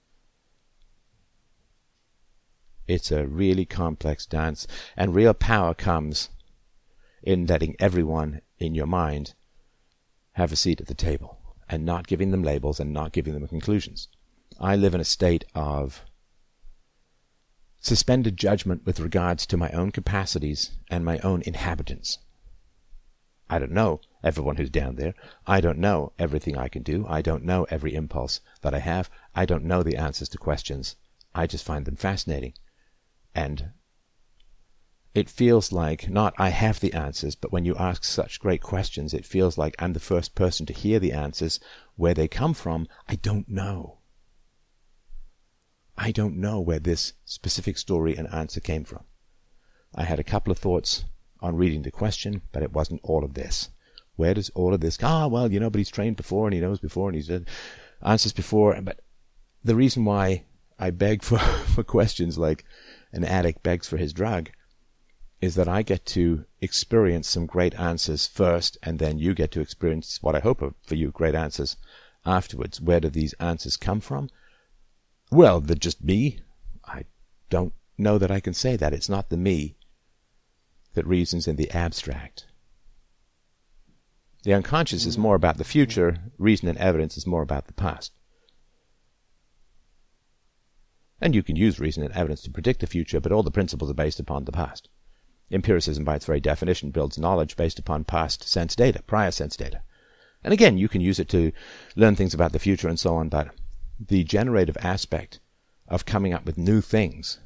Speaker 1: It's a really complex dance, and real power comes in letting everyone in your mind have a seat at the table, and not giving them labels and not giving them conclusions. I live in a state of suspended judgment with regards to my own capacities and my own inhabitants. I don't know everyone who's down there. I don't know everything I can do. I don't know every impulse that I have. I don't know the answers to questions. I just find them fascinating. And it feels like, not I have the answers, but when you ask such great questions, it feels like I'm the first person to hear the answers. Where they come from, I don't know. I don't know where this specific story and answer came from. I had a couple of thoughts on reading the question, but it wasn't all of this. Where does all of this come? Ah, well, you know, but he's trained before, and he knows before, and he's done answers before. But the reason why I beg for, for questions like an addict begs for his drug is that I get to experience some great answers first, and then you get to experience what I hope are for you, great answers afterwards. Where do these answers come from? Well, they're just me. I don't know that I can say that. It's not the me that reasons in the abstract. The unconscious is more about the future. Reason and evidence is more about the past. And you can use reason and evidence to predict the future, but all the principles are based upon the past. Empiricism, by its very definition, builds knowledge based upon past sense data, prior sense data. And again, you can use it to learn things about the future and so on, but the generative aspect of coming up with new things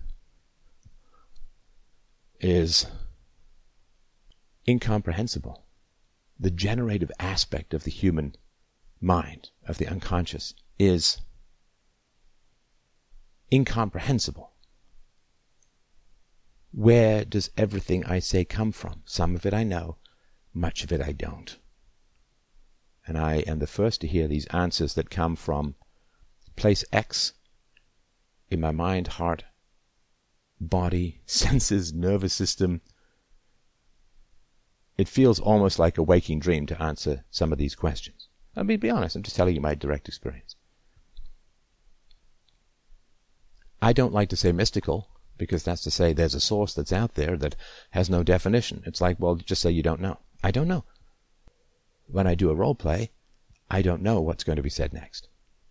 Speaker 1: is incomprehensible. The generative aspect of the human mind, of the unconscious, is incomprehensible. Where does everything I say come from? Some of it I know, much of it I don't. And I am the first to hear these answers that come from place X in my mind, heart, body, senses, nervous system. It feels almost like a waking dream to answer some of these questions. I mean, to be honest, I'm just telling you my direct experience. I don't like to say mystical, because that's to say there's a source that's out there that has no definition. It's like, well, just say you don't know. I don't know. When I do a role play, I don't know what's going to be said next.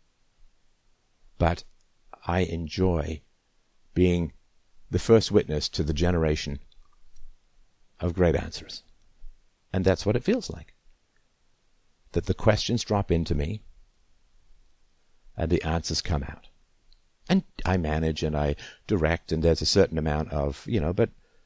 Speaker 1: But I enjoy being the first witness to the generation of great answers. And that's what it feels like. That the questions drop into me and the answers come out. And I manage and I direct, and there's a certain amount of, you know, but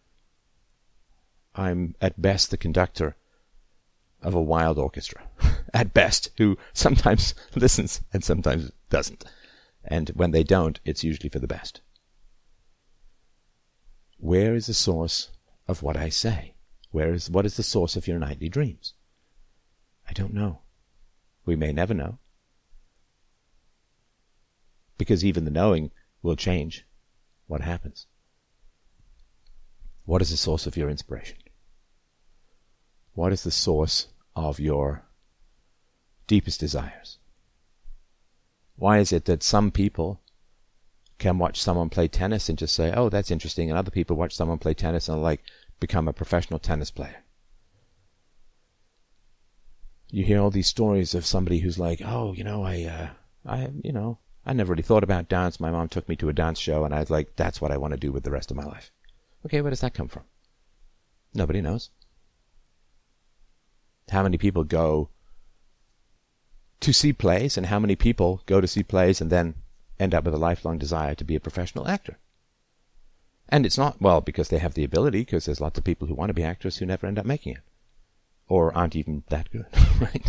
Speaker 1: I'm at best the conductor of a wild orchestra. At best, who sometimes listens and sometimes doesn't. And when they don't, it's usually for the best. Where is the source of what I say? Where is, what is the source of your nightly dreams? I don't know. We may never know. Because even the knowing will change what happens. What is the source of your inspiration? What is the source of your deepest desires? Why is it that some people can watch someone play tennis and just say, oh, that's interesting, and other people watch someone play tennis and like become a professional tennis player? You hear all these stories of somebody who's like, oh, you know, I, uh, I, you know, I never really thought about dance. My mom took me to a dance show, and I was like, that's what I want to do with the rest of my life. Okay, where does that come from? Nobody knows. How many people go to see plays, and how many people go to see plays and then end up with a lifelong desire to be a professional actor? And it's not, well, because they have the ability, because there's lots of people who want to be actors who never end up making it. Or aren't even that good, right?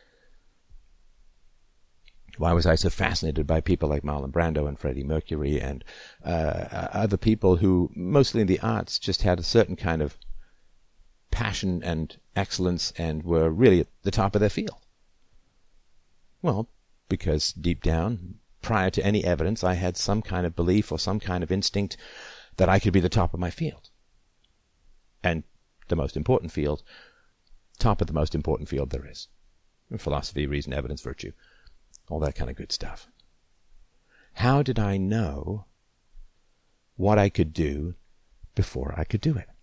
Speaker 1: Why was I so fascinated by people like Marlon Brando and Freddie Mercury and uh, other people who, mostly in the arts, just had a certain kind of passion and excellence and were really at the top of their field? Well, because deep down, prior to any evidence, I had some kind of belief or some kind of instinct that I could be the top of my field. And the most important field, top of the most important field there is. Philosophy, reason, evidence, virtue, all that kind of good stuff. How did I know what I could do before I could do it?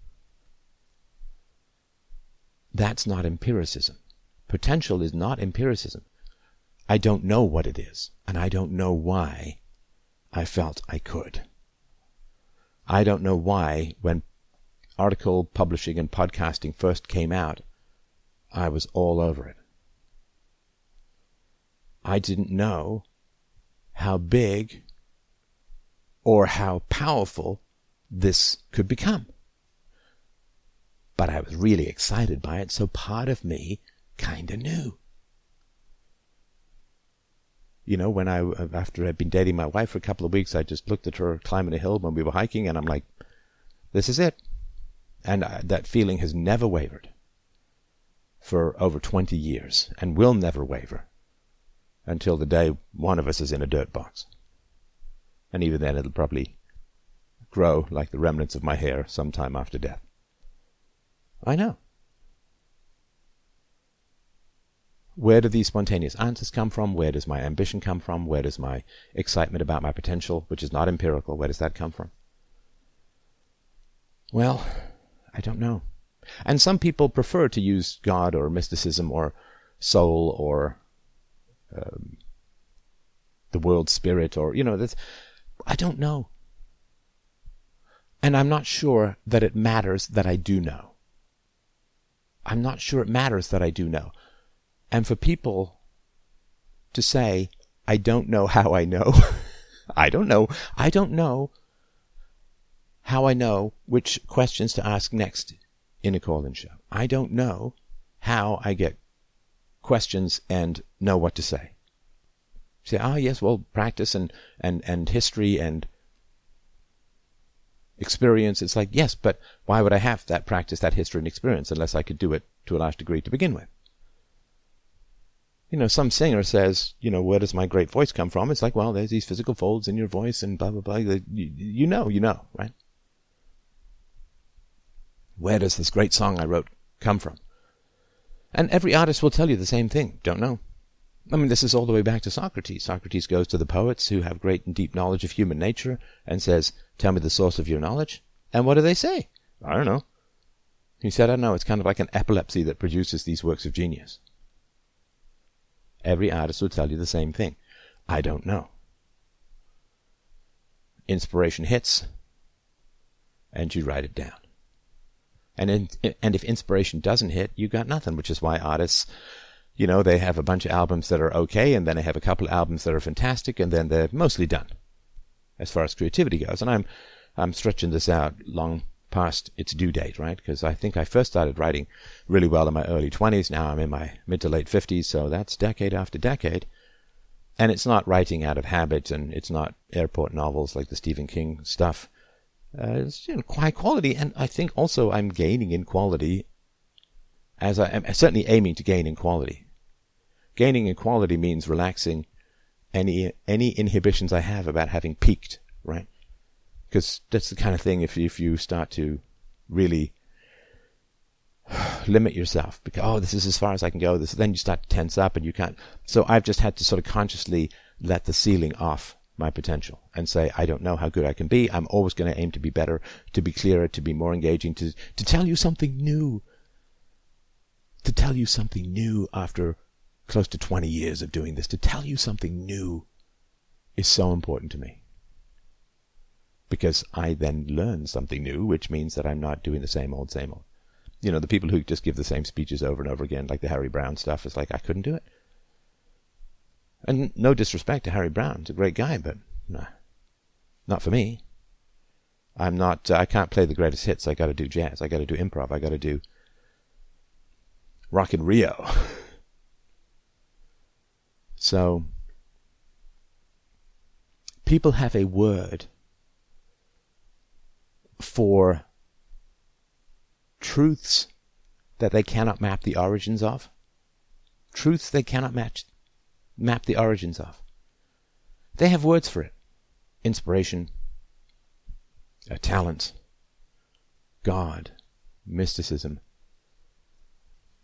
Speaker 1: That's not empiricism. Potential is not empiricism. I don't know what it is, and I don't know why I felt I could. I don't know why, when article publishing and podcasting first came out, I was all over it. I didn't know how big or how powerful this could become. But I was really excited by it, so part of me kind of knew. You know, when I, after I'd been dating my wife for a couple of weeks, I just looked at her climbing a hill when we were hiking, and I'm like, this is it. And I, that feeling has never wavered for over twenty years, and will never waver until the day one of us is in a dirt box. And even then it'll probably grow like the remnants of my hair sometime after death. I know. Where do these spontaneous answers come from? Where does my ambition come from? Where does my excitement about my potential, which is not empirical, where does that come from? Well, I don't know. And some people prefer to use God or mysticism or soul or um, the world spirit or, you know, that's, I don't know. And I'm not sure that it matters that I do know. I'm not sure it matters that I do know. And for people to say, I don't know how I know, I don't know, I don't know how I know which questions to ask next in a call-in show. I don't know how I get questions and know what to say. Say, ah, yes, well, practice and, and, and history and experience. It's like, yes, but why would I have that practice, that history and experience unless I could do it to a large degree to begin with? You know, some singer says, you know, where does my great voice come from? It's like, well, there's these physical folds in your voice and blah, blah, blah. You, you know, you know, right? Where does this great song I wrote come from? And every artist will tell you the same thing. Don't know. I mean, this is all the way back to Socrates. Socrates goes to the poets who have great and deep knowledge of human nature and says, tell me the source of your knowledge. And what do they say? I don't know. He said, I don't know. It's kind of like an epilepsy that produces these works of genius. Every artist will tell you the same thing. I don't know. Inspiration hits, and you write it down. And in, and if inspiration doesn't hit, you got nothing, which is why artists, you know, they have a bunch of albums that are okay, and then they have a couple of albums that are fantastic, and then they're mostly done as far as creativity goes. And I'm I'm stretching this out long past its due date, right? Because I think I first started writing really well in my early twenties. Now I'm in my mid to late fifties, so that's decade after decade. And it's not writing out of habit, and it's not airport novels like the Stephen King stuff. Uh, it's, you know, high quality, and I think also I'm gaining in quality as I am certainly aiming to gain in quality. Gaining in quality means relaxing any any inhibitions I have about having peaked, right? Because that's the kind of thing, if, if you start to really limit yourself, because, oh, this is as far as I can go, this, then you start to tense up and you can't. So I've just had to sort of consciously let the ceiling off my potential and say, I don't know how good I can be. I'm always going to aim to be better, to be clearer, to be more engaging, to, to tell you something new. To tell you something new after close to twenty years of doing this, to tell you something new is so important to me. Because I then learn something new, which means that I'm not doing the same old, same old. You know, the people who just give the same speeches over and over again, like the Harry Brown stuff, it's like, I couldn't do it. And no disrespect to Harry Brown, he's a great guy, but nah, not for me. I'm not, uh, I can't play the greatest hits. I got to do jazz. I got to do improv. I got to do Rock in Rio. So, people have a word for truths that they cannot map the origins of. Truths they cannot match, map the origins of. They have words for it. Inspiration, a talent, God, mysticism,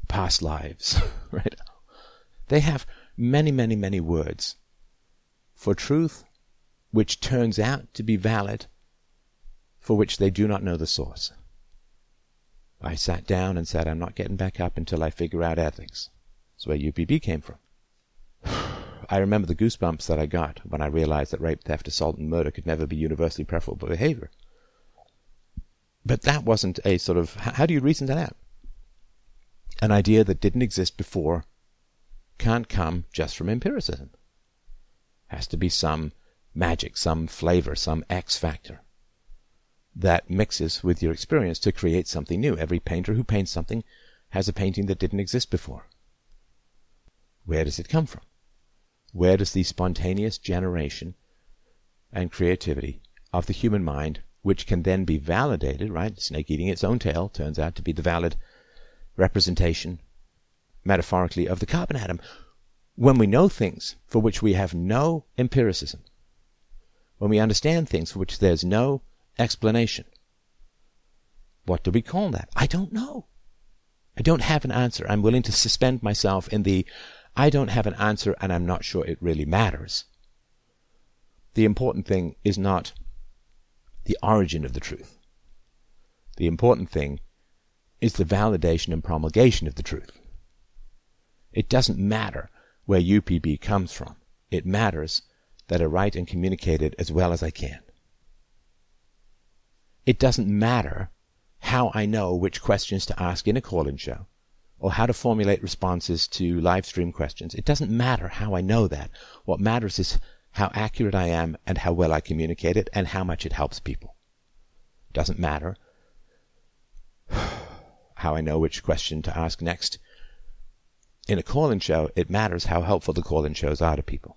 Speaker 1: past lives, right? They have many, many, many words for truth which turns out to be valid, for which they do not know the source. I sat down and said, I'm not getting back up until I figure out ethics. That's where U P B came from. I remember the goosebumps that I got when I realized that rape, theft, assault, and murder could never be universally preferable behavior. But that wasn't a sort of, how do you reason that out? An idea that didn't exist before can't come just from empiricism. Has to be some magic, some flavor, some X factor that mixes with your experience to create something new. Every painter who paints something has a painting that didn't exist before. Where does it come from? Where does the spontaneous generation and creativity of the human mind, which can then be validated, right? The snake eating its own tail turns out to be the valid representation, metaphorically, of the carbon atom. When we know things for which we have no empiricism, when we understand things for which there's no explanation, what do we call that? I don't know. I don't have an answer. I'm willing to suspend myself in the I don't have an answer and I'm not sure it really matters. The important thing is not the origin of the truth. The important thing is the validation and promulgation of the truth. It doesn't matter where U P B comes from. It matters that I write and communicate it as well as I can. It doesn't matter how I know which questions to ask in a call-in show, or how to formulate responses to live stream questions. It doesn't matter how I know that. What matters is how accurate I am and how well I communicate it and how much it helps people. It doesn't matter how I know which question to ask next in a call-in show. It matters how helpful the call-in shows are to people.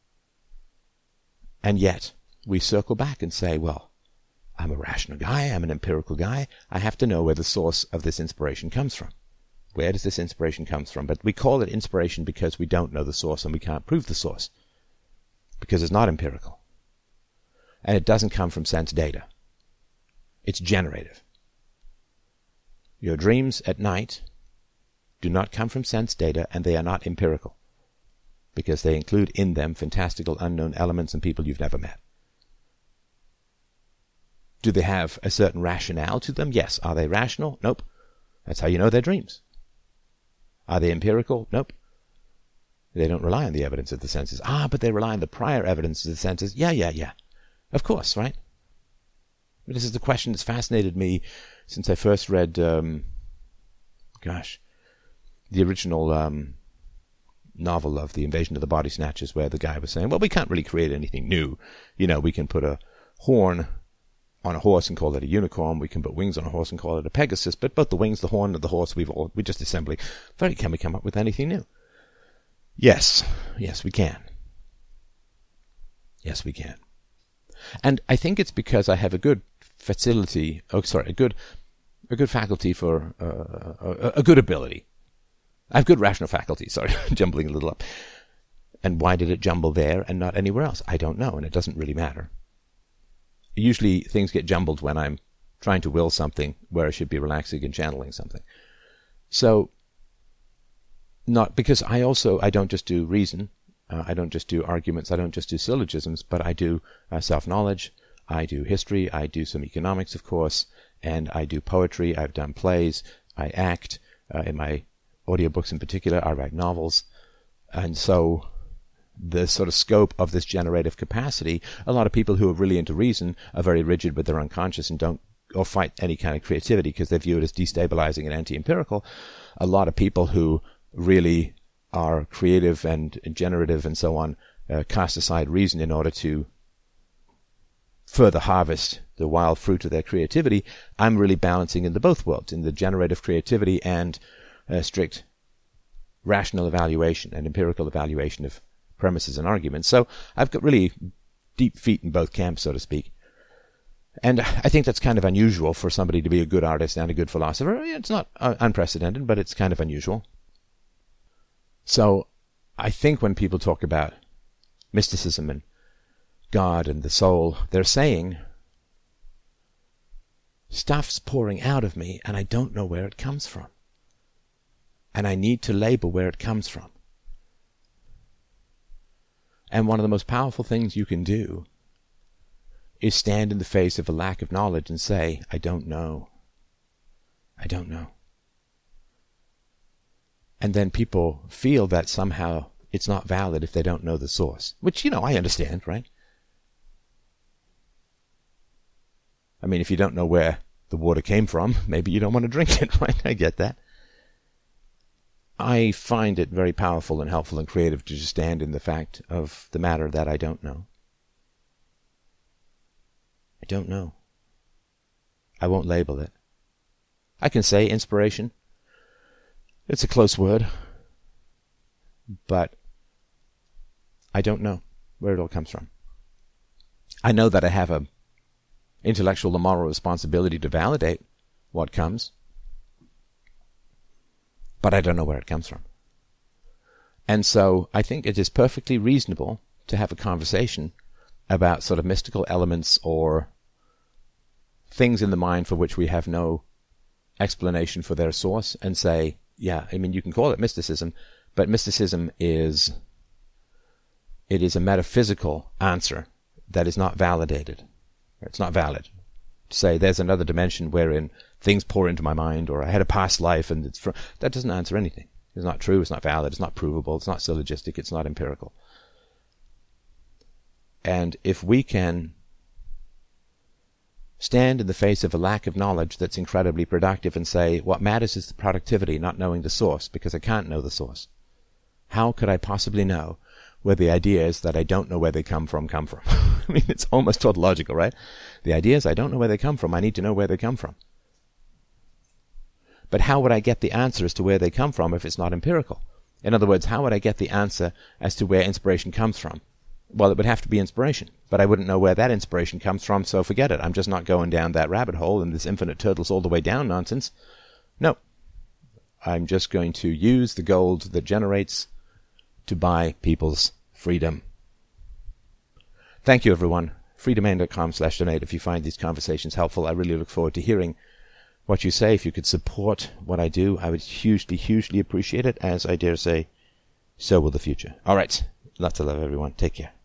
Speaker 1: And yet, we circle back and say, well, I'm a rational guy, I'm an empirical guy, I have to know where the source of this inspiration comes from. Where does this inspiration come from? But we call it inspiration because we don't know the source and we can't prove the source. Because it's not empirical. And it doesn't come from sense data. It's generative. Your dreams at night do not come from sense data and they are not empirical. Because they include in them fantastical unknown elements and people you've never met. Do they have a certain rationale to them? Yes. Are they rational? Nope. That's how you know they're dreams. Are they empirical? Nope. They don't rely on the evidence of the senses. Ah, but they rely on the prior evidence of the senses. Yeah, yeah, yeah. Of course, right? But this is the question that's fascinated me since I first read, um, gosh, the original um, novel of The Invasion of the Body Snatchers, where the guy was saying, well, we can't really create anything new. You know, we can put a horn on a horse and call it a unicorn. We can put wings on a horse and call it a Pegasus. But both the wings, the horn, and the horse, we've all, we're just assembling. Very, can we come up with anything new? Yes. Yes, we can. Yes, we can. And I think it's because I have a good facility, oh, sorry, a good, a good faculty for, uh, a, a good ability. I have good rational faculty, sorry, jumbling a little up. And why did it jumble there and not anywhere else? I don't know, and it doesn't really matter. Usually things get jumbled when I'm trying to will something where I should be relaxing and channeling something. So, not because I also, I don't just do reason, uh, I don't just do arguments, I don't just do syllogisms, but I do uh, self-knowledge, I do history, I do some economics, of course, and I do poetry, I've done plays, I act, uh, in my audiobooks in particular, I write novels, and so the sort of scope of this generative capacity, a lot of people who are really into reason are very rigid with their unconscious and don't or fight any kind of creativity because they view it as destabilizing and anti-empirical. A lot of people who really are creative and generative and so on uh, cast aside reason in order to further harvest the wild fruit of their creativity. I'm really balancing in the both worlds, in the generative creativity and uh, strict rational evaluation and empirical evaluation of premises and arguments. So I've got really deep feet in both camps, so to speak. And I think that's kind of unusual for somebody to be a good artist and a good philosopher. It's not uh, unprecedented, but it's kind of unusual. So I think when people talk about mysticism and God and the soul, they're saying, stuff's pouring out of me and I don't know where it comes from. And I need to label where it comes from. And one of the most powerful things you can do is stand in the face of a lack of knowledge and say, I don't know. I don't know. And then people feel that somehow it's not valid if they don't know the source. Which, you know, I understand, right? I mean, if you don't know where the water came from, maybe you don't want to drink it, right? I get that. I find it very powerful and helpful and creative to just stand in the fact of the matter that I don't know. I don't know. I won't label it. I can say inspiration. It's a close word. But I don't know where it all comes from. I know that I have a intellectual and moral responsibility to validate what comes. But I don't know where it comes from. And so I think it is perfectly reasonable to have a conversation about sort of mystical elements or things in the mind for which we have no explanation for their source and say, yeah, I mean, you can call it mysticism, but mysticism is, it is a metaphysical answer that is not validated. It's not valid. To say there's another dimension wherein things pour into my mind, or I had a past life, and it's fr- that doesn't answer anything. It's not true, it's not valid, it's not provable, it's not syllogistic, it's not empirical. And if we can stand in the face of a lack of knowledge that's incredibly productive and say, what matters is the productivity, not knowing the source, because I can't know the source. How could I possibly know where the ideas that I don't know where they come from come from? I mean, it's almost tautological, right? The ideas, I don't know where they come from. I need to know where they come from. But how would I get the answer as to where they come from if it's not empirical? In other words, how would I get the answer as to where inspiration comes from? Well, it would have to be inspiration, but I wouldn't know where that inspiration comes from, so forget it. I'm just not going down that rabbit hole and this infinite turtles all the way down nonsense. No. I'm just going to use the gold that generates to buy people's freedom. Thank you, everyone. freedomain.com slash donate if you find these conversations helpful. I really look forward to hearing what you say. If you could support what I do, I would hugely, hugely appreciate it, as I dare say, so will the future. All right. Lots of love, everyone. Take care.